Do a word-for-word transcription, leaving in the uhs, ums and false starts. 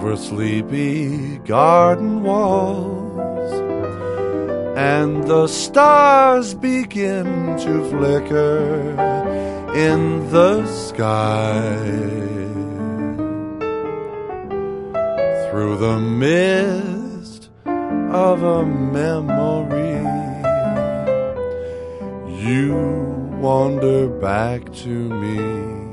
over sleepy garden walls, and the stars begin to flicker in the sky. Through the mist of a memory, you wander back to me.